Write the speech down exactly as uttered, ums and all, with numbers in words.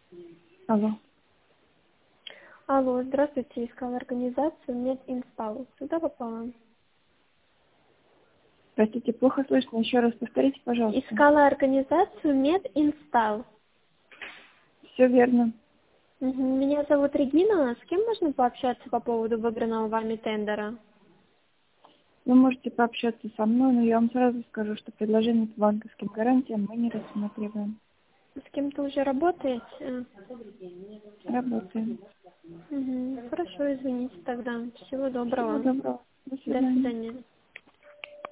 Алло. Алло, здравствуйте, искала организацию Мединсталл. Сюда попала? Простите, плохо слышно. Еще раз повторите, пожалуйста. Искала организацию Мединсталл. Все верно. Мгм. Меня зовут Регина. С кем можно пообщаться по поводу выбранного вами тендера? Вы можете пообщаться со мной, но я вам сразу скажу, что предложение по банковским гарантиям мы не рассматриваем. С кем-то уже работаете? Работаем. Мгм. Хорошо, извините тогда. Всего Всего доброго. доброго. До До свидания. свидания.